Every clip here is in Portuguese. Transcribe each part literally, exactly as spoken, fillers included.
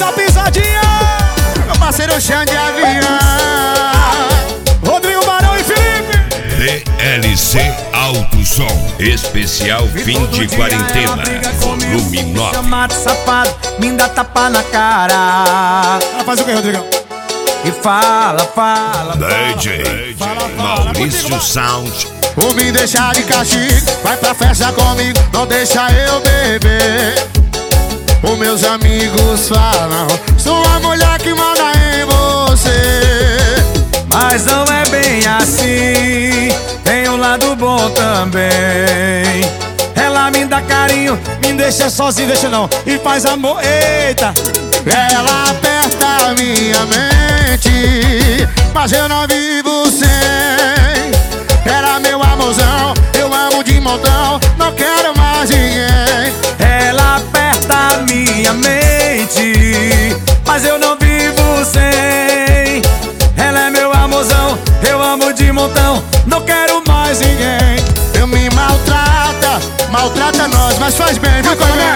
a pisadinha. Meu parceiro chão de avião. Rodrigo Barão e Felipe. D L C Alto Som. Especial fim de quarentena. Volume nove. Chama de safado, me dá tapa na cara. Ela faz o que, Rodrigão? E fala, fala, D J Maurício Sound. Ou me deixar de castigo, vai pra festa comigo, não deixa eu beber. Os meus amigos falam, sou a mulher que manda em você. Mas não é bem assim, tem um lado bom também. Ela me dá carinho, Me deixa sozinho, deixa não. E faz amor, eita. ela aperta a minha mente, mas eu não vivo sem. Ela meu amorzão, eu amo de montão, não quero mais ninguém. Ela aperta a minha mente, mas eu não vivo sem. Ela é meu amorzão, eu amo de montão, não quero mais ninguém. Eu me maltrata, maltrata nós, mas faz bem, viu, Coronel?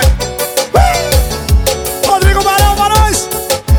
Rodrigo Barão, Barões.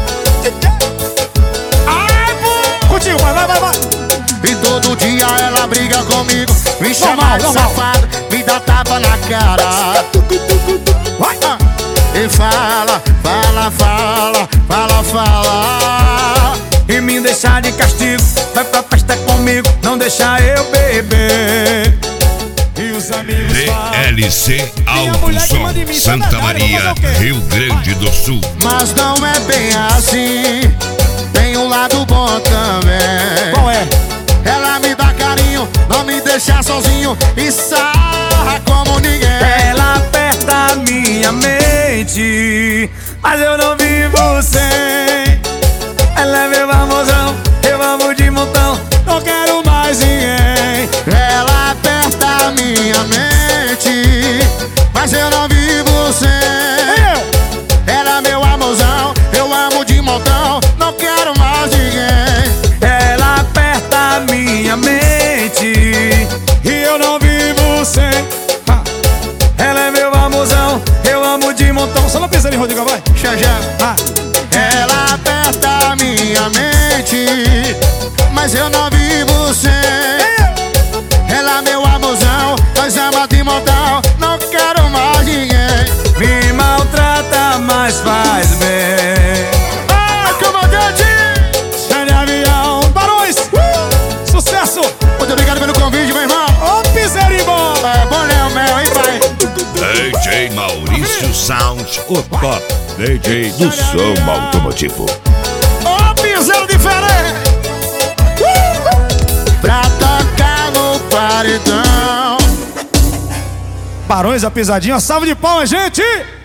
Ai, pô. Contigo, vai, vai, vai, vai. E todo dia ela briga comigo, me chama Normal, de normal. safado, me dá tapa na cara. Vai. Ah, e fala, fala, fala, fala, fala. E me deixar de castigo, vai pra festa comigo, não deixa eu beber. E os amigos D falam. L C Alto mulher que Som. manda em mim, Santa tá na cara, Maria, vou fazer o quê? Rio Grande do Sul. Mas não é bem assim, tem um lado bom também. Qual é? Ela me dá carinho, não me deixa sozinho e sarra como ninguém. Ela aperta a minha mente, mas eu não vivo sem. Ela é meu amorzão, eu amo de montão, Não quero mais ninguém. ela aperta a minha mente, mas eu não vivo sem. Eu. Ela é meu amorzão, eu amo de montão, não quero mais ninguém. Ela aperta a minha mente, E eu não vivo sem. Ha. ela é meu amorzão, eu amo de montão. Só não pisa ali, Rodrigo, vai. Xanjã. Ah. Ela aperta a minha mente, mas eu não vivo sem. Ela é meu amorzão, nós ama de montão, não quero mais ninguém. Me maltrata, mas faz bem. Ah, comandante! Chão de avião. Barões. Uh. Sucesso. Muito obrigado pelo convite, meu irmão. Ô, piserimbom. É bom, Léo, Mel, hein, pai? D J Maurício Sound. O top D J do som automotivo. Ô, piseiro diferente! Uh! Pra tocar no paredão. Barões, a pisadinha. Salve de palmas, gente.